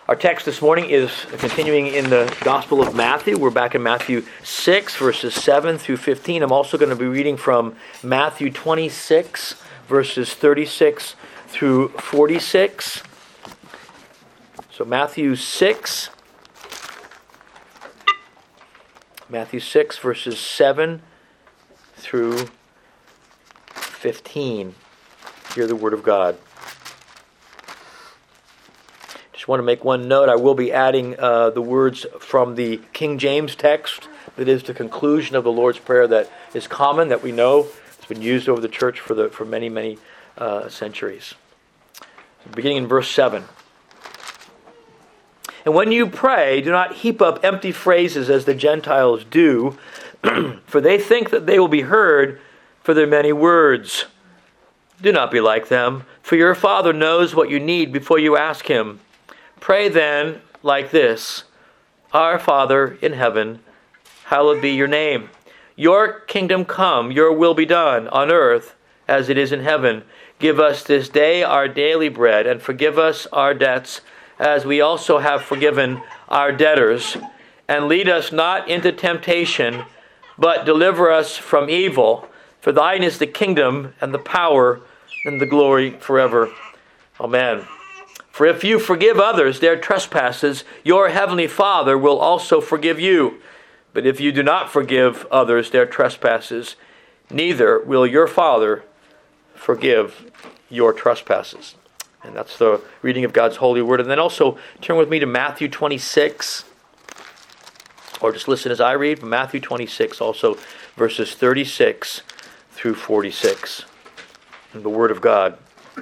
Our text this morning is continuing in the Gospel of Matthew. We're back in Matthew 6, verses 7 through 15. I'm also going to be reading from Matthew 26, verses 36 through 46. So Matthew 6, verses 7 through 15. Hear the word of God. Want to make one note. I will be adding the words from the King James text that is the conclusion of the Lord's Prayer that is common, that we know. It's been used over the church for many centuries. Beginning in verse 7. And when you pray, do not heap up empty phrases as the Gentiles do, for they think that they will be heard for their many words. Do not be like them, for your Father knows what you need before you ask Him. Pray then like this: Our Father in heaven, hallowed be your name. Your kingdom come, your will be done on earth as it is in heaven. Give us this day our daily bread, and forgive us our debts as we also have forgiven our debtors. And lead us not into temptation, but deliver us from evil. For thine is the kingdom and the power and the glory forever. Amen. For if you forgive others their trespasses, your heavenly Father will also forgive you. But if you do not forgive others their trespasses, neither will your Father forgive your trespasses. And that's the reading of God's holy word. And then also turn with me to Matthew 26, or just listen as I read from Matthew 26, also verses 36 through 46. And the word of God.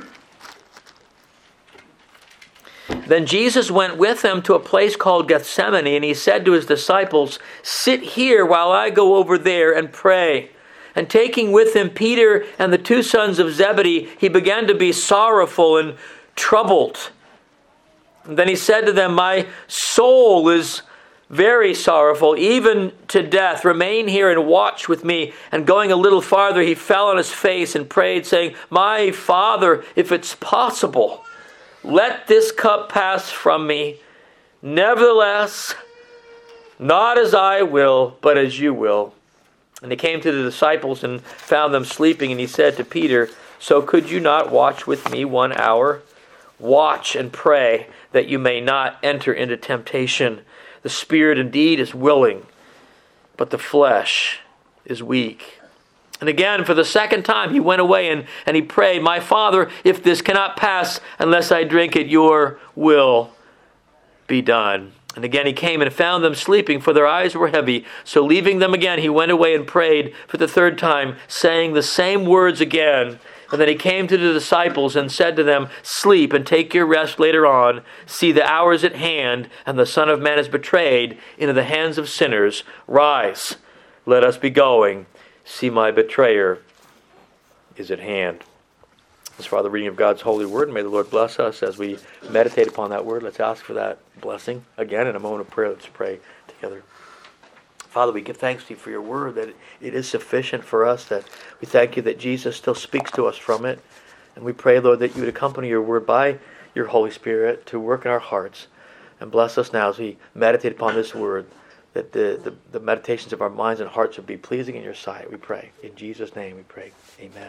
Then Jesus went with them to a place called Gethsemane, and he said to his disciples, Sit here while I go over there and pray. And taking with him Peter and the two sons of Zebedee, he began to be sorrowful and troubled. And then he said to them, My soul is very sorrowful, even to death. Remain here and watch with me. And going a little farther, he fell on his face and prayed, saying, My Father, if it's possible, let this cup pass from me. Nevertheless, not as I will, but as you will. And he came to the disciples and found them sleeping. And he said to Peter, So could you not watch with me 1 hour? Watch and pray that you may not enter into temptation. The spirit indeed is willing, but the flesh is weak. And again, for the second time, he went away and he prayed, My Father, if this cannot pass unless I drink it, your will be done. And again he came and found them sleeping, for their eyes were heavy. So leaving them again, he went away and prayed for the third time, saying the same words again. And then he came to the disciples and said to them, Sleep and take your rest later on. See, the hour is at hand, and the Son of Man is betrayed into the hands of sinners. Rise, let us be going. See, my betrayer is at hand. As for the reading of God's holy word, may the Lord bless us as we meditate upon that word. Let's ask for that blessing. Again, in a moment of prayer, let's pray together. Father, we give thanks to you for your word, that it is sufficient for us, that we thank you that Jesus still speaks to us from it. And we pray, Lord, that you would accompany your word by your Holy Spirit to work in our hearts. And bless us now as we meditate upon this word, that the meditations of our minds and hearts would be pleasing in your sight, we pray. In Jesus' name we pray. Amen.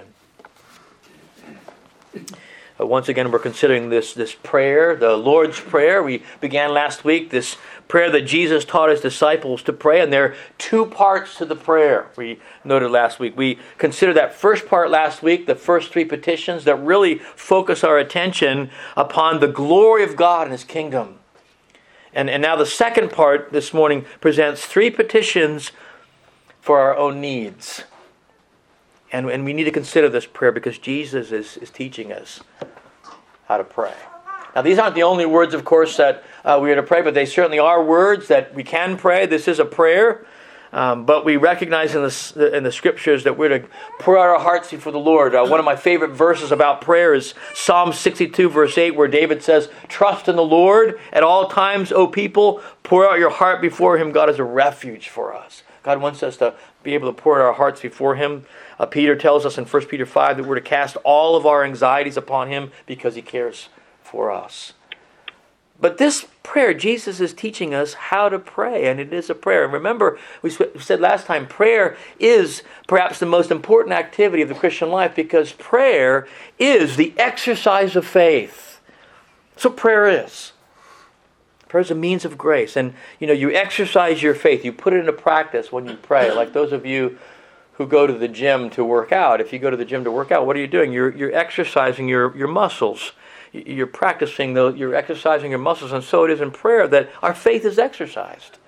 Once again, we're considering this prayer, the Lord's Prayer. We began last week this prayer that Jesus taught his disciples to pray, and there are two parts to the prayer we noted last week. We considered that first part last week, the first three petitions that really focus our attention upon the glory of God and his kingdom. And now the second part this morning presents three petitions for our own needs. And we need to consider this prayer because Jesus is teaching us how to pray. Now these aren't the only words, of course, that we are to pray, but they certainly are words that we can pray. This is a prayer. But we recognize in the Scriptures that we're to pour out our hearts before the Lord. One of my favorite verses about prayer is Psalm 62, verse 8, where David says, Trust in the Lord at all times, O people. Pour out your heart before Him. God is a refuge for us. God wants us to be able to pour out our hearts before Him. Peter tells us in 1 Peter 5 that we're to cast all of our anxieties upon Him because He cares for us. But this prayer, Jesus is teaching us how to pray, and it is a prayer. And remember, we said last time, prayer is perhaps the most important activity of the Christian life because prayer is the exercise of faith. That's what prayer is. Prayer is a means of grace. And, you exercise your faith. You put it into practice when you pray. Like those of you who go to the gym to work out. If you go to the gym to work out, what are you doing? You're exercising your muscles. You're practicing, you're exercising your muscles, and so it is in prayer that our faith is exercised.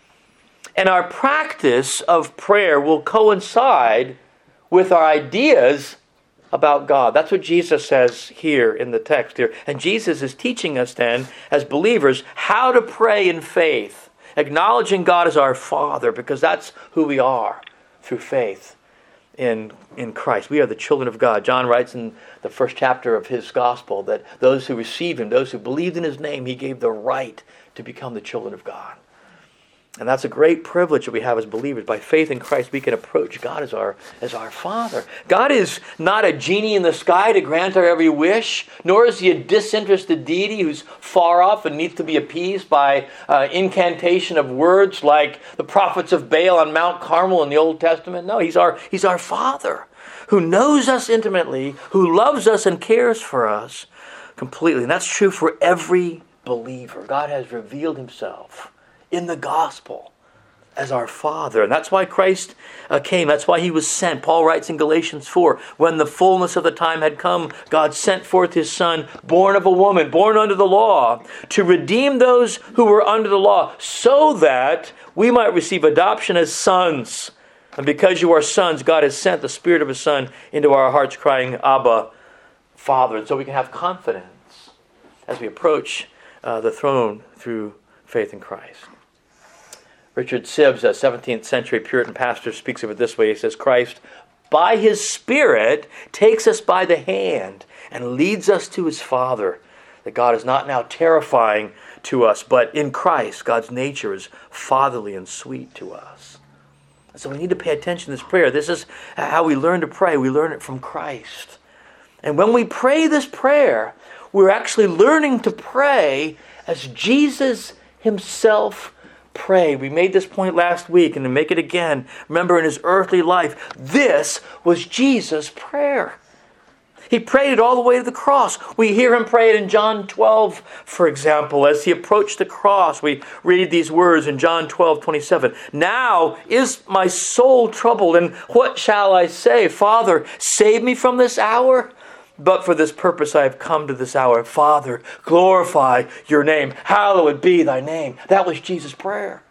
And our practice of prayer will coincide with our ideas about God. That's what Jesus says here in the text here. And Jesus is teaching us then, as believers, how to pray in faith, acknowledging God as our Father, because that's who we are through faith in Christ. We are the children of God. John writes in the first chapter of his gospel that those who receive him, those who believed in his name, he gave the right to become the children of God. And that's a great privilege that we have as believers. By faith in Christ, we can approach God as our Father. God is not a genie in the sky to grant our every wish, nor is he a disinterested deity who's far off and needs to be appeased by incantation of words like the prophets of Baal on Mount Carmel in the Old Testament. No, he's our Father who knows us intimately, who loves us and cares for us completely. And that's true for every believer. God has revealed himself in the gospel as our Father. And that's why Christ came. That's why he was sent. Paul writes in Galatians 4, when the fullness of the time had come, God sent forth his Son, born of a woman, born under the law, to redeem those who were under the law, so that we might receive adoption as sons. And because you are sons, God has sent the Spirit of his Son into our hearts, crying, Abba, Father. And so we can have confidence as we approach the throne through faith in Christ. Richard Sibbes, a 17th century Puritan pastor, speaks of it this way. He says, Christ, by his Spirit, takes us by the hand and leads us to his Father. That God is not now terrifying to us, but in Christ, God's nature is fatherly and sweet to us. So we need to pay attention to this prayer. This is how we learn to pray. We learn it from Christ. And when we pray this prayer, we're actually learning to pray as Jesus himself prayed. We made this point last week, and to make it again, remember in his earthly life, this was Jesus' prayer. He prayed it all the way to the cross. We hear him pray it in John 12, for example. As he approached the cross, we read these words in John 12:27. Now is my soul troubled, and what shall I say? Father, save me from this hour? But for this purpose I have come to this hour. Father, glorify your name. Hallowed be thy name. That was Jesus' prayer.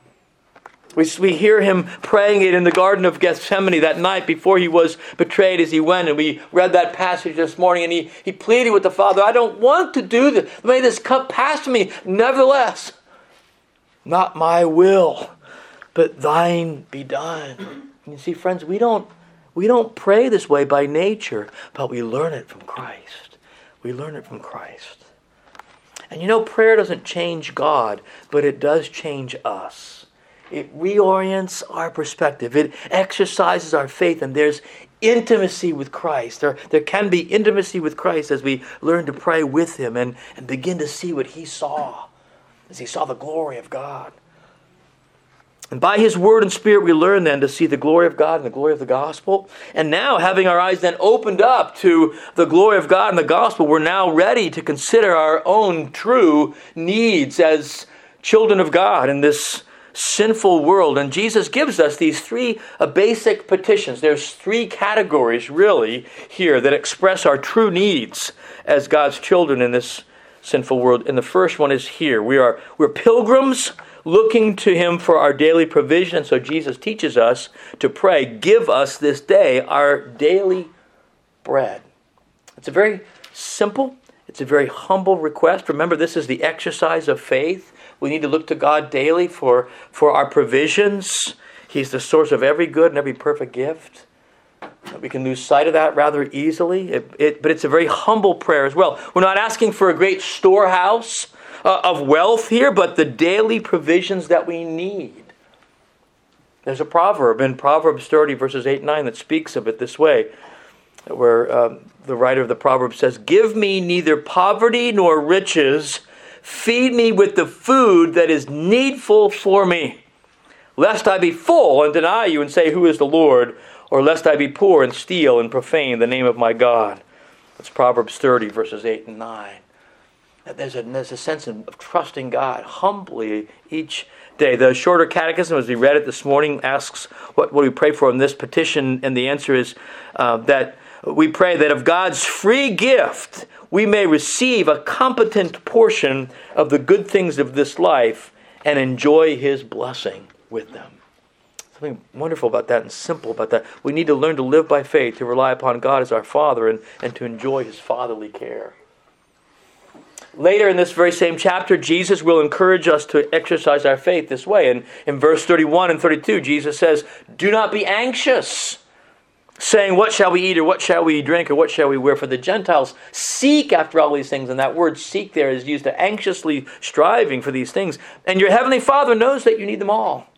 We hear him praying it in the Garden of Gethsemane that night before he was betrayed as he went. And we read that passage this morning, and he pleaded with the Father, I don't want to do this. May this cup pass from me. Nevertheless, not my will, but thine be done. And you see, friends, we don't pray this way by nature, but we learn it from Christ. We learn it from Christ. And prayer doesn't change God, but it does change us. It reorients our perspective. It exercises our faith, and there's intimacy with Christ. There can be intimacy with Christ as we learn to pray with him and begin to see what he saw, as he saw the glory of God. And by his word and Spirit, we learn then to see the glory of God and the glory of the gospel. And now, having our eyes then opened up to the glory of God and the gospel, we're now ready to consider our own true needs as children of God in this sinful world. And Jesus gives us these three basic petitions. There's three categories, really, here that express our true needs as God's children in this sinful world. And the first one is here. We're pilgrims looking to him for our daily provision. And so Jesus teaches us to pray, give us this day our daily bread. It's a very simple, it's a very humble request. Remember, this is the exercise of faith. We need to look to God daily for our provisions. He's the source of every good and every perfect gift. We can lose sight of that rather easily. But it's a very humble prayer as well. We're not asking for a great storehouse of wealth here, but the daily provisions that we need. There's a proverb in Proverbs 30, verses 8 and 9, that speaks of it this way, where the writer of the proverb says, give me neither poverty nor riches, feed me with the food that is needful for me, lest I be full and deny you and say, who is the Lord? Or lest I be poor and steal and profane the name of my God. That's Proverbs 30, verses 8 and 9. There's a sense of trusting God humbly each day. The Shorter Catechism, as we read it this morning, asks what we pray for in this petition, and the answer is that we pray that of God's free gift we may receive a competent portion of the good things of this life and enjoy His blessing with them. Something wonderful about that and simple about that. We need to learn to live by faith, to rely upon God as our Father, and to enjoy His fatherly care. Later in this very same chapter, Jesus will encourage us to exercise our faith this way. And in verse 31 and 32, Jesus says, do not be anxious, saying, what shall we eat, or what shall we drink, or what shall we wear? For the Gentiles seek after all these things. And that word seek there is used to anxiously striving for these things. And your heavenly Father knows that you need them all.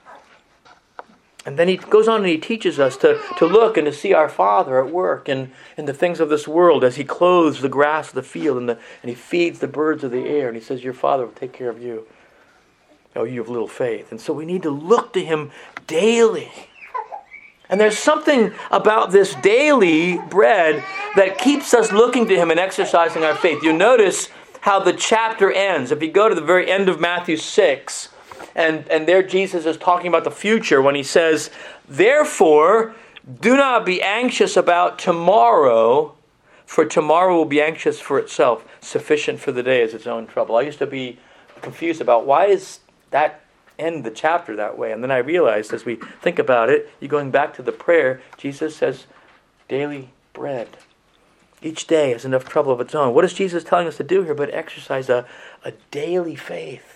And then he goes on and he teaches us to look and to see our Father at work in the things of this world as He clothes the grass of the field and He feeds the birds of the air. And He says, your Father will take care of you. Oh, you have little faith. And so we need to look to Him daily. And there's something about this daily bread that keeps us looking to Him and exercising our faith. You notice how the chapter ends. If you go to the very end of Matthew 6, and there Jesus is talking about the future when He says, therefore, do not be anxious about tomorrow, for tomorrow will be anxious for itself. Sufficient for the day is its own trouble. I used to be confused about why is that end the chapter that way. And then I realized as we think about it, you're going back to the prayer, Jesus says, daily bread. Each day has enough trouble of its own. What is Jesus telling us to do here but exercise a daily faith?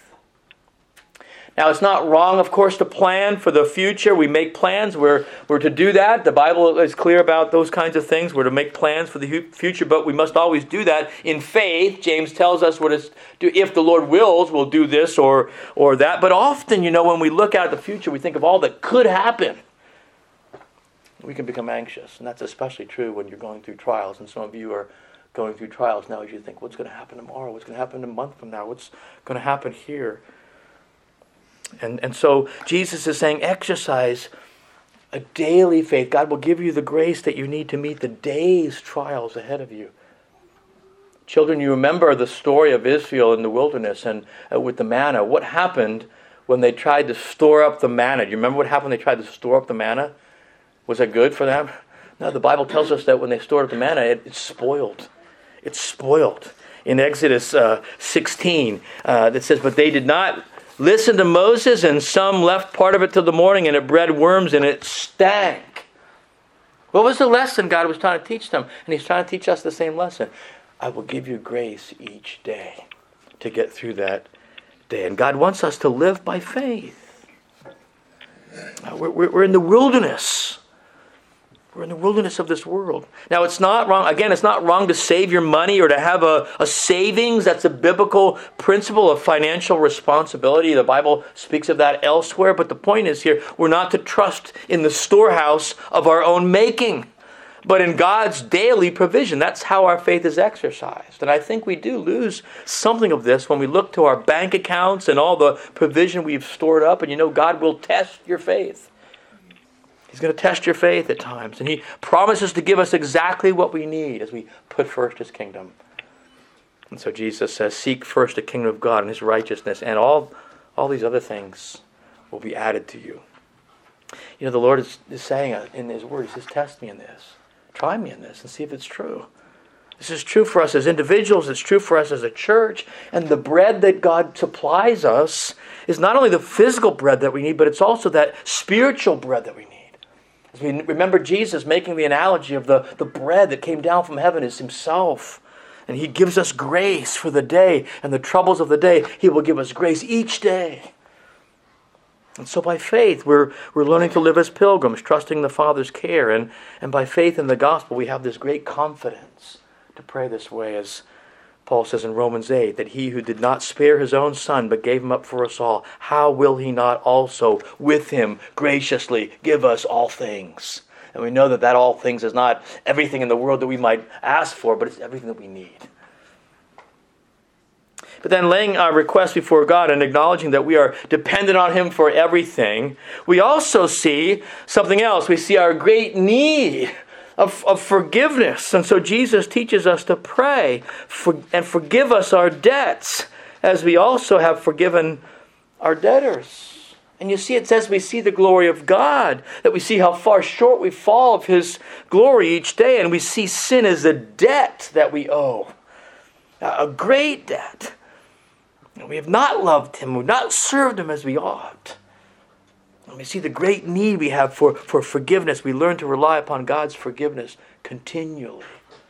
Now, it's not wrong, of course, to plan for the future. We make plans. We're to do that. The Bible is clear about those kinds of things. We're to make plans for the future, but we must always do that in faith. James tells us if the Lord wills, we'll do this or that. But often, when we look out at the future, we think of all that could happen. We can become anxious, and that's especially true when you're going through trials. And some of you are going through trials now as you think, what's going to happen tomorrow? What's going to happen a month from now? What's going to happen here? And so Jesus is saying, exercise a daily faith. God will give you the grace that you need to meet the day's trials ahead of you. Children, you remember the story of Israel in the wilderness and with the manna. What happened when they tried to store up the manna? Do you remember what happened when they tried to store up the manna? Was that good for them? No, the Bible tells us that when they stored up the manna, it spoiled. It spoiled. In Exodus 16, that says, but they did not listen to Moses, and some left part of it till the morning, and it bred worms, and it stank. What was the lesson God was trying to teach them? And He's trying to teach us the same lesson. I will give you grace each day to get through that day. And God wants us to live by faith. We're in the wilderness. We're in the wilderness of this world. Now, it's not wrong. Again, it's not wrong to save your money or to have a savings. That's a biblical principle of financial responsibility. The Bible speaks of that elsewhere. But the point is here, we're not to trust in the storehouse of our own making, but in God's daily provision. That's how our faith is exercised. And I think we do lose something of this when we look to our bank accounts and all the provision we've stored up. And God will test your faith. He's going to test your faith at times. And He promises to give us exactly what we need as we put first His kingdom. And so Jesus says, seek first the kingdom of God and His righteousness, and all these other things will be added to you. The Lord is saying in His word, He says, test me in this. Try me in this and see if it's true. This is true for us as individuals. It's true for us as a church. And the bread that God supplies us is not only the physical bread that we need, but it's also that spiritual bread that we need. As we remember Jesus making the analogy of the bread that came down from heaven is Himself. And He gives us grace for the day and the troubles of the day. He will give us grace each day. And so by faith, we're learning to live as pilgrims, trusting the Father's care. And by faith in the gospel, we have this great confidence to pray this way, as Paul says in Romans 8, that He who did not spare His own Son, but gave Him up for us all, how will He not also with Him graciously give us all things? And we know that all things is not everything in the world that we might ask for, but it's everything that we need. But then laying our requests before God and acknowledging that we are dependent on Him for everything, we also see something else. We see our great need of forgiveness. And so Jesus teaches us to pray and forgive us our debts as we also have forgiven our debtors. And you see, it says we see the glory of God, that we see how far short we fall of His glory each day, and we see sin as a debt that we owe, a great debt. And we have not loved Him, we've not served Him as we ought. And we see the great need we have for forgiveness. We learn to rely upon God's forgiveness continually.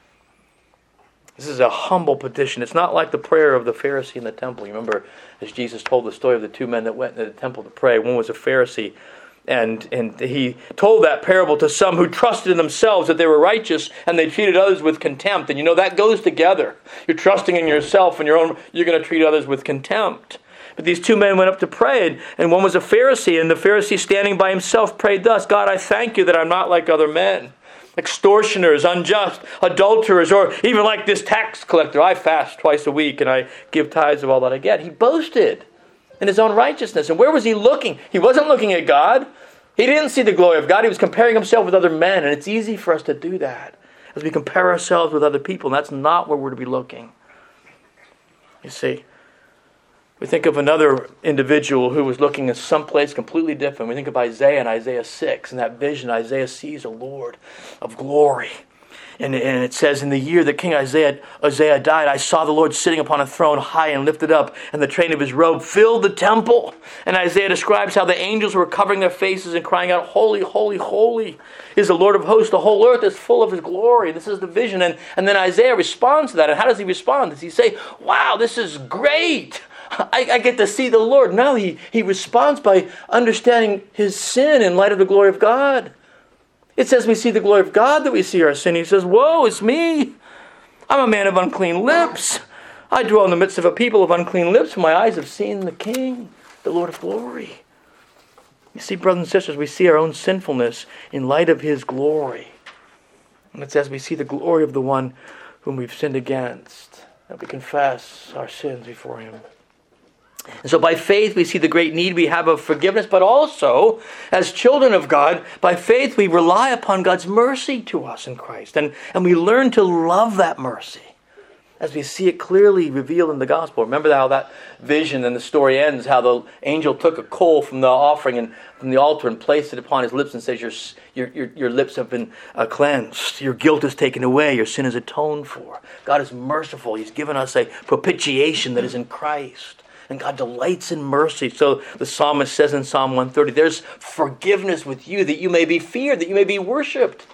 This is a humble petition. It's not like the prayer of the Pharisee in the temple. You remember, as Jesus told the story of the two men that went into the temple to pray. One was a Pharisee, and he told that parable to some who trusted in themselves that they were righteous, and they treated others with contempt. And you know, that goes together. You're trusting in yourself and you're going to treat others with contempt. But these two men went up to pray, and one was a Pharisee, and the Pharisee standing by himself prayed thus: God, I thank you that I'm not like other men, extortioners, unjust, adulterers, or even like this tax collector. I fast twice a week and I give tithes of all that I get. He boasted in his own righteousness. And where was he looking? He wasn't looking at God. He didn't see the glory of God. He was comparing himself with other men. And it's easy for us to do that as we compare ourselves with other people. And that's not where we're to be looking. You see, we think of another individual who was looking at someplace completely different. We think of Isaiah in Isaiah 6. In that vision, Isaiah sees a Lord of glory. And it says, in the year that King Isaiah died, I saw the Lord sitting upon a throne high and lifted up, and the train of his robe filled the temple. And Isaiah describes how the angels were covering their faces and crying out, Holy, holy, holy is the Lord of hosts. The whole earth is full of His glory. This is the vision. And then Isaiah responds to that. And how does he respond? Does he say, wow, this is great, I get to see the Lord? No, he responds by understanding his sin in light of the glory of God. It says we see the glory of God, that we see our sin. He says, woe, it's me. I'm a man of unclean lips. I dwell in the midst of a people of unclean lips, for my eyes have seen the King, the Lord of glory. You see, brothers and sisters, we see our own sinfulness in light of His glory. And it says we see the glory of the one whom we've sinned against, that we confess our sins before Him. And so by faith we see the great need we have of forgiveness, but also, as children of God, by faith we rely upon God's mercy to us in Christ. And we learn to love that mercy as we see it clearly revealed in the gospel. Remember how that vision and the story ends, how the angel took a coal from the offering and from the altar and placed it upon his lips and says, your lips have been cleansed. Your guilt is taken away. Your sin is atoned for. God is merciful. He's given us a propitiation that is in Christ. And God delights in mercy. So the psalmist says in Psalm 130, there's forgiveness with you, that you may be feared, that you may be worshipped,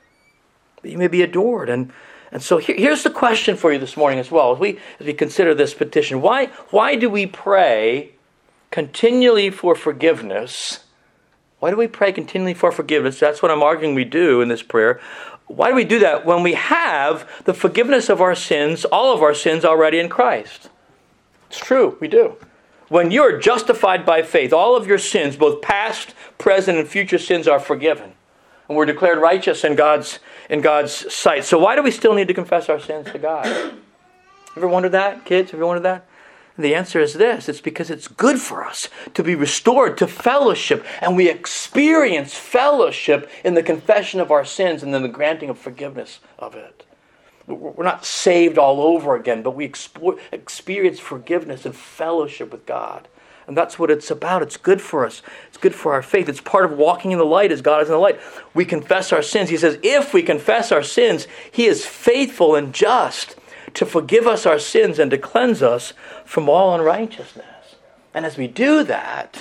that you may be adored. And so here's the question for you this morning as well, as we consider this petition. Why do we pray continually for forgiveness? Why do we pray continually for forgiveness? That's what I'm arguing we do in this prayer. Why do we do that when we have the forgiveness of our sins, all of our sins, already in Christ? It's true, we do. When you are justified by faith, all of your sins, both past, present, and future sins, are forgiven. And we're declared righteous in God's sight. So why do we still need to confess our sins to God? Ever wondered that, kids? Ever wondered that? And the answer is this. It's because it's good for us to be restored to fellowship. And we experience fellowship in the confession of our sins and then the granting of forgiveness of it. We're not saved all over again, but we experience forgiveness and fellowship with God. And that's what it's about. It's good for us. It's good for our faith. It's part of walking in the light as God is in the light. We confess our sins. He says, if we confess our sins, He is faithful and just to forgive us our sins and to cleanse us from all unrighteousness. And as we do that,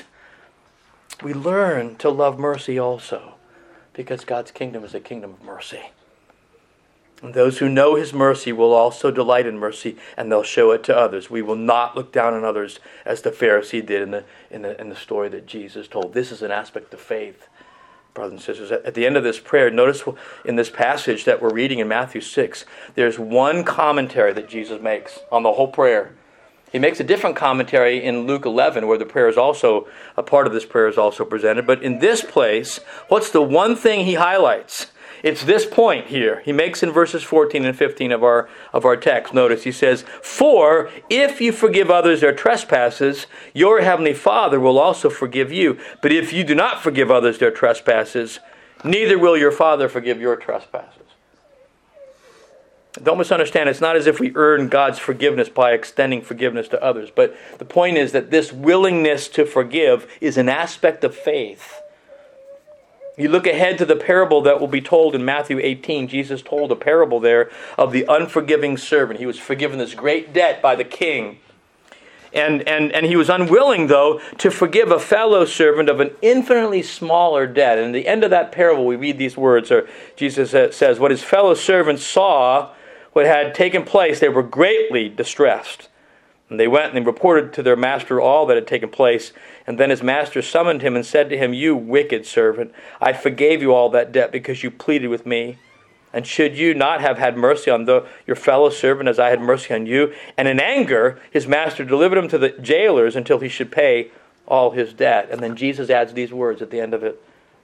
we learn to love mercy also, because God's kingdom is a kingdom of mercy. And those who know His mercy will also delight in mercy, and they'll show it to others. We will not look down on others as the Pharisee did in the story that Jesus told. This is an aspect of faith, brothers and sisters. At the end of this prayer, notice in this passage that we're reading in Matthew 6, there's one commentary that Jesus makes on the whole prayer. He makes a different commentary in Luke 11, where the prayer is also, a part of this prayer is also presented. But in this place, what's the one thing He highlights? It's this point here. He makes in verses 14 and 15 of our text. Notice he says, "For if you forgive others their trespasses, your heavenly Father will also forgive you. But if you do not forgive others their trespasses, neither will your Father forgive your trespasses." Don't misunderstand, it's not as if we earn God's forgiveness by extending forgiveness to others. But the point is that this willingness to forgive is an aspect of faith. You look ahead to the parable that will be told in Matthew 18. Jesus told a parable there of the unforgiving servant. He was forgiven this great debt by the king. And he was unwilling, though, to forgive a fellow servant of an infinitely smaller debt. And at the end of that parable, we read these words, or Jesus says, "What his fellow servants saw what had taken place, they were greatly distressed. And they went and they reported to their master all that had taken place. And then his master summoned him and said to him, 'You wicked servant, I forgave you all that debt because you pleaded with me. And should you not have had mercy on your fellow servant as I had mercy on you?' And in anger, his master delivered him to the jailers until he should pay all his debt." And then Jesus adds these words at the end of it.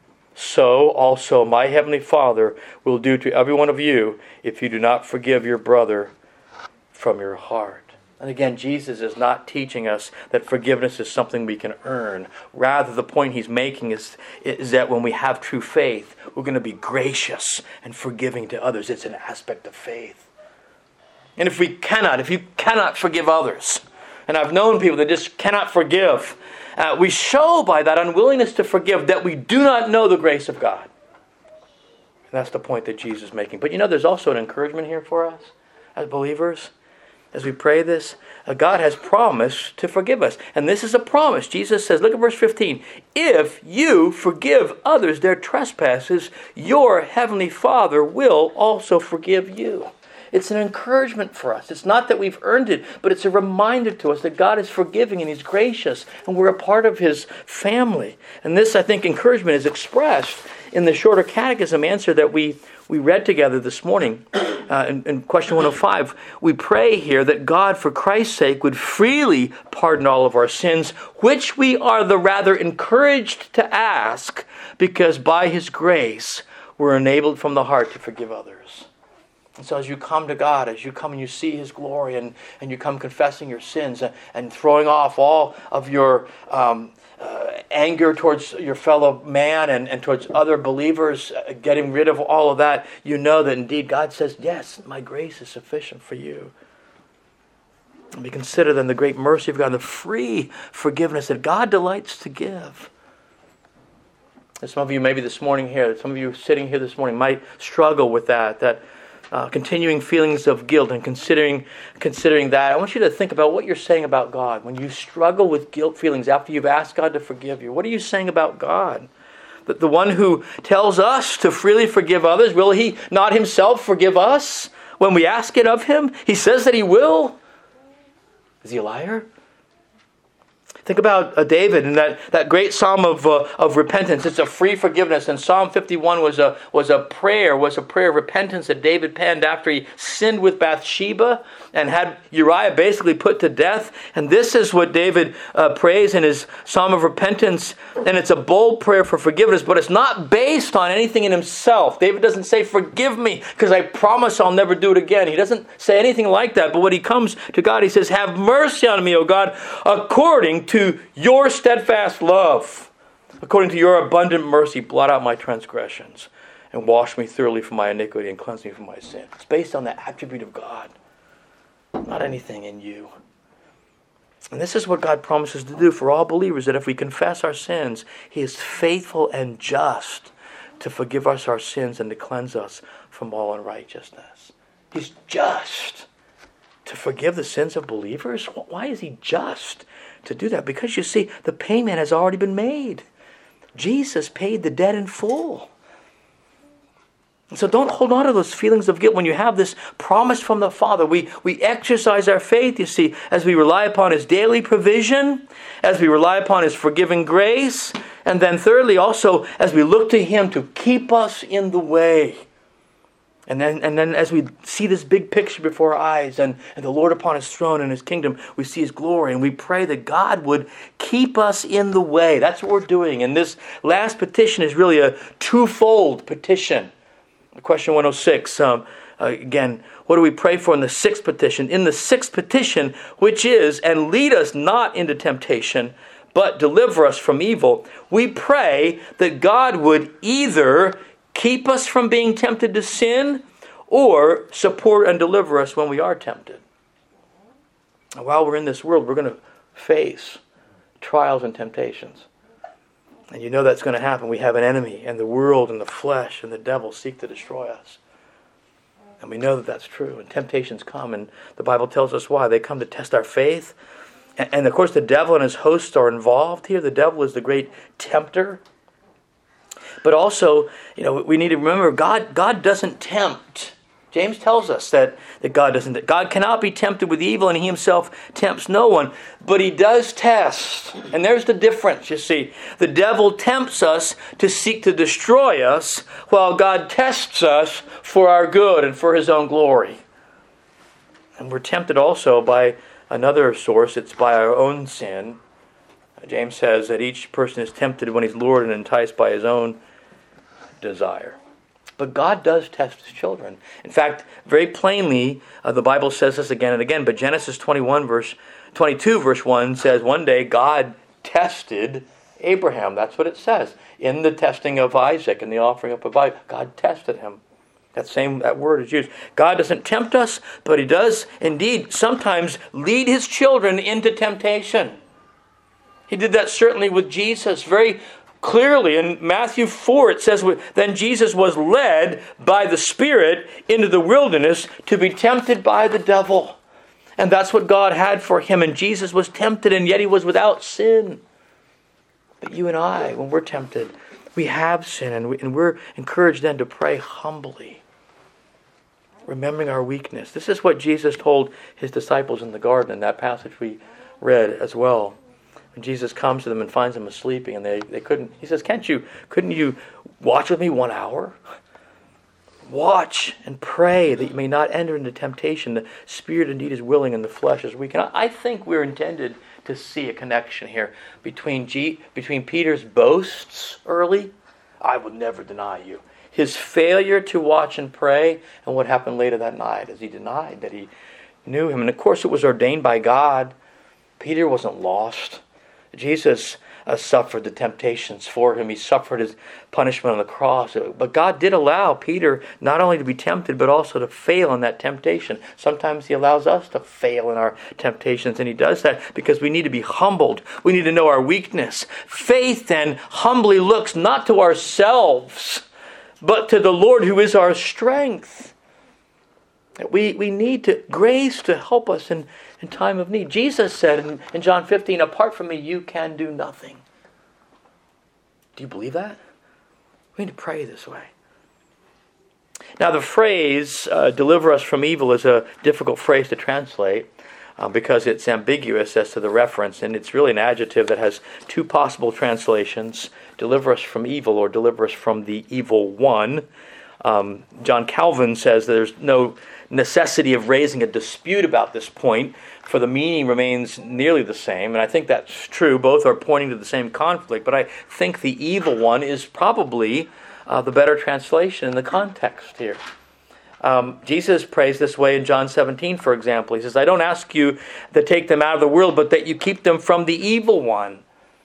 "So also my heavenly Father will do to every one of you if you do not forgive your brother from your heart." And again, Jesus is not teaching us that forgiveness is something we can earn. Rather, the point he's making is that when we have true faith, we're going to be gracious and forgiving to others. It's an aspect of faith. And if you cannot forgive others, and I've known people that just cannot forgive, we show by that unwillingness to forgive that we do not know the grace of God. And that's the point that Jesus is making. But there's also an encouragement here for us as believers. As we pray this, God has promised to forgive us. And this is a promise. Jesus says, look at verse 15. "If you forgive others their trespasses, your heavenly Father will also forgive you." It's an encouragement for us. It's not that we've earned it, but it's a reminder to us that God is forgiving and He's gracious, and we're a part of His family. And this, I think, encouragement is expressed in the shorter catechism answer that we read together this morning in question 105. We pray here that God, for Christ's sake, would freely pardon all of our sins, which we are the rather encouraged to ask, because by His grace we're enabled from the heart to forgive others. And so as you come to God, as you come and you see His glory, and you come confessing your sins and throwing off all of your anger towards your fellow man and towards other believers, getting rid of all of that, you know that indeed God says, yes, my grace is sufficient for you. And we consider then the great mercy of God, the free forgiveness that God delights to give. And some of you maybe this morning here, some of you sitting here this morning might struggle with that continuing feelings of guilt, and considering that. I want you to think about what you're saying about God. When you struggle with guilt feelings after you've asked God to forgive you, what are you saying about God? That the one who tells us to freely forgive others, will He not Himself forgive us when we ask it of Him? He says that He will. Is He a liar? Think about David and that great psalm of repentance. It's a free forgiveness. And Psalm 51 was a prayer of repentance that David penned after he sinned with Bathsheba and had Uriah basically put to death. And this is what David prays in his psalm of repentance. And it's a bold prayer for forgiveness, but it's not based on anything in himself. David doesn't say, "Forgive me, because I promise I'll never do it again." He doesn't say anything like that. But when he comes to God, he says, "Have mercy on me, O God, according to your steadfast love. According to your abundant mercy, blot out my transgressions and wash me thoroughly from my iniquity and cleanse me from my sin." It's based on the attribute of God, not anything in you. And this is what God promises to do for all believers, that if we confess our sins, He is faithful and just to forgive us our sins and to cleanse us from all unrighteousness. He's just to forgive the sins of believers. Why is He just to do that? Because you see, the payment has already been made. Jesus paid the debt in full. And so don't hold on to those feelings of guilt when you have this promise from the Father. We exercise our faith, you see, as we rely upon His daily provision, as we rely upon His forgiving grace, and then thirdly also as we look to Him to keep us in the way. And then as we see this big picture before our eyes and the Lord upon His throne and His kingdom, we see His glory, and we pray that God would keep us in the way. That's what we're doing. And this last petition is really a twofold petition. Question 106, again, what do we pray for in the sixth petition? In the sixth petition, which is, and lead us not into temptation, but deliver us from evil, we pray that God would either keep us from being tempted to sin or support and deliver us when we are tempted. And while we're in this world, we're going to face trials and temptations. And you know that's going to happen. We have an enemy, and the world and the flesh and the devil seek to destroy us. And we know that that's true. And temptations come, and the Bible tells us why. They come to test our faith. And of course, the devil and his hosts are involved here. The devil is the great tempter. But also, we need to remember, God doesn't tempt. James tells us that God doesn't. God cannot be tempted with evil, and he himself tempts no one. But he does test. And there's the difference, you see. The devil tempts us to seek to destroy us, while God tests us for our good and for his own glory. And we're tempted also by another source. It's by our own sin. James says that each person is tempted when he's lured and enticed by his own desire. But God does test his children. In fact, very plainly, the Bible says this again and again, but Genesis 22 verse 1 says, one day God tested Abraham. That's what it says. In the testing of Isaac and the offering up of Isaac, God tested him. That word is used. God doesn't tempt us, but he does indeed sometimes lead his children into temptation. He did that certainly with Jesus very clearly. In Matthew 4, it says, then Jesus was led by the Spirit into the wilderness to be tempted by the devil. And that's what God had for him. And Jesus was tempted, and yet he was without sin. But you and I, when we're tempted, we have sin, and we're encouraged then to pray humbly, remembering our weakness. This is what Jesus told his disciples in the garden, in that passage we read as well. When Jesus comes to them and finds them asleep, and they couldn't, he says, couldn't you watch with me 1 hour? Watch and pray that you may not enter into temptation. The spirit indeed is willing and the flesh is weak. And I think we're intended to see a connection here between Peter's boasts early, I will never deny you, his failure to watch and pray, and what happened later that night as he denied that he knew him. And of course it was ordained by God. Peter wasn't lost. Jesus suffered the temptations for him. He suffered his punishment on the cross. But God did allow Peter not only to be tempted, but also to fail in that temptation. Sometimes he allows us to fail in our temptations, and he does that because we need to be humbled. We need to know our weakness. Faith then humbly looks not to ourselves, but to the Lord who is our strength. We need grace to help us in time of need. Jesus said in John 15, apart from me, you can do nothing. Do you believe that? We need to pray this way. Now the phrase, deliver us from evil, is a difficult phrase to translate because it's ambiguous as to the reference, and it's really an adjective that has two possible translations, deliver us from evil or deliver us from the evil one. John Calvin says there's no necessity of raising a dispute about this point, for the meaning remains nearly the same, and I think that's true. Both are pointing to the same conflict, but I think the evil one is probably the better translation in the context here. Jesus prays this way in John 17, for example. He says, I don't ask you to take them out of the world, but that you keep them from the evil one.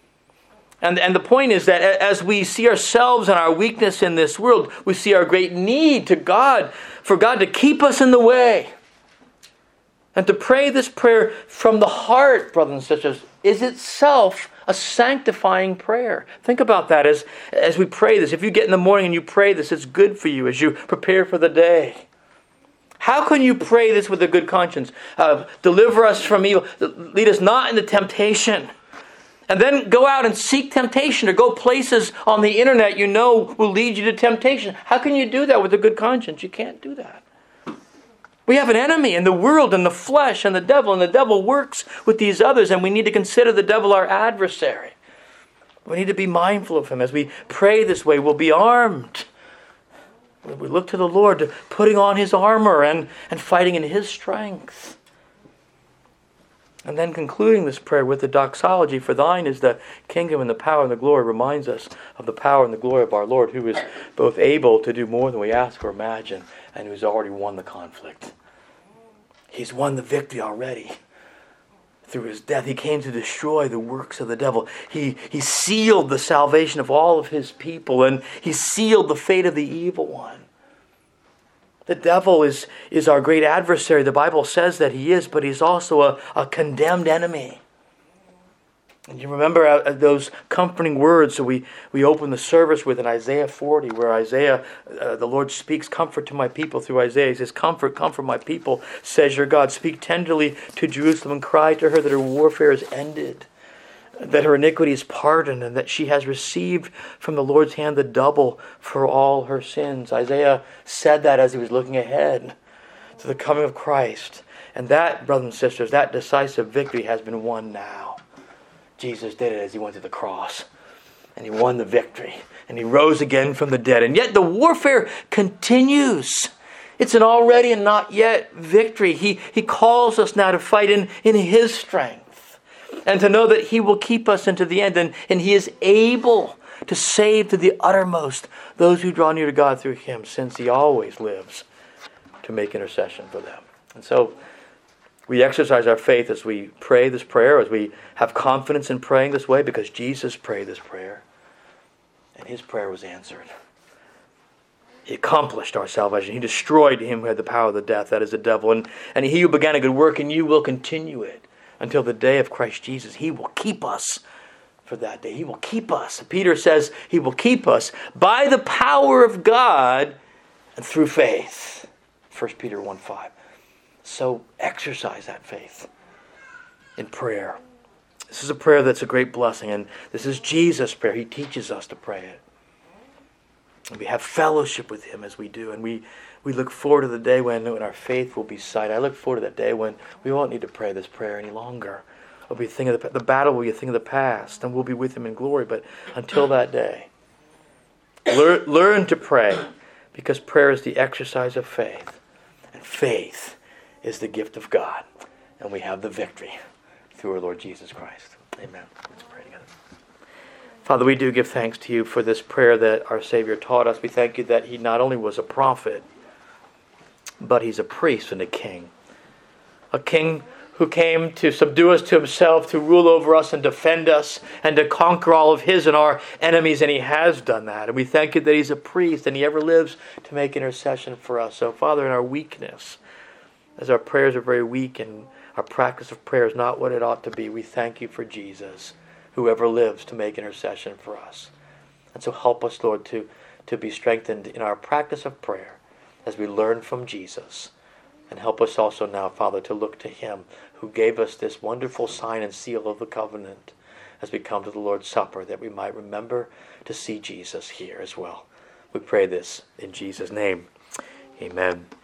And the point is that as we see ourselves and our weakness in this world, we see our great need to God, for God to keep us in the way. And to pray this prayer from the heart, brothers and sisters, is itself a sanctifying prayer. Think about that as we pray this. If you get in the morning and you pray this, it's good for you as you prepare for the day. How can you pray this with a good conscience? Deliver us from evil. Lead us not into temptation. And then go out and seek temptation, or go places on the internet you know will lead you to temptation. How can you do that with a good conscience? You can't do that. We have an enemy in the world and the flesh and the devil works with these others, and we need to consider the devil our adversary. We need to be mindful of him. As we pray this way, we'll be armed. We look to the Lord, putting on his armor and fighting in his strength. And then concluding this prayer with the doxology, for thine is the kingdom and the power and the glory, reminds us of the power and the glory of our Lord, who is both able to do more than we ask or imagine, and who's already won the conflict. He's won the victory already. Through his death, he came to destroy the works of the devil. He sealed the salvation of all of his people, and he sealed the fate of the evil one. The devil is our great adversary. The Bible says that he is, but he's also a condemned enemy. And you remember those comforting words that we open the service with in Isaiah 40, where Isaiah, the Lord speaks comfort to my people through Isaiah. He says, comfort, comfort my people, says your God. Speak tenderly to Jerusalem and cry to her that her warfare is ended, that her iniquity is pardoned, and that she has received from the Lord's hand the double for all her sins. Isaiah said that as he was looking ahead to the coming of Christ. And that, brothers and sisters, that decisive victory has been won now. Jesus did it as he went to the cross. And he won the victory. And he rose again from the dead. And yet the warfare continues. It's an already and not yet victory. He calls us now to fight in his strength. And to know that he will keep us into the end. And he is able to save to the uttermost those who draw near to God through him, since he always lives to make intercession for them. And so we exercise our faith as we pray this prayer, as we have confidence in praying this way, because Jesus prayed this prayer, and his prayer was answered. He accomplished our salvation. He destroyed him who had the power of the death, that is the devil. And he who began a good work in you will continue it until the day of Christ Jesus. He will keep us for that day. He will keep us. Peter says he will keep us by the power of God and through faith. 1 Peter 1:5. So exercise that faith in prayer. This is a prayer that's a great blessing, and this is Jesus' prayer. He teaches us to pray it. And we have fellowship with him as we do, and we look forward to the day when our faith will be sight. I look forward to that day when we won't need to pray this prayer any longer. It'll be a thing of the battle will be a thing of the past, and we'll be with him in glory. But until that day, learn to pray, because prayer is the exercise of faith, and faith is the gift of God, and we have the victory through our Lord Jesus Christ. Amen. Let's pray together. Father, we do give thanks to you for this prayer that our Savior taught us. We thank you that he not only was a prophet, but he's a priest and a king. A king who came to subdue us to himself, to rule over us and defend us, and to conquer all of his and our enemies, and he has done that. And we thank you that he's a priest, and he ever lives to make intercession for us. So, Father, in our weakness, as our prayers are very weak and our practice of prayer is not what it ought to be, we thank you for Jesus, who ever lives to make intercession for us. And so help us, Lord, to be strengthened in our practice of prayer as we learn from Jesus. And help us also now, Father, to look to him who gave us this wonderful sign and seal of the covenant as we come to the Lord's Supper, that we might remember to see Jesus here as well. We pray this in Jesus' name. Amen.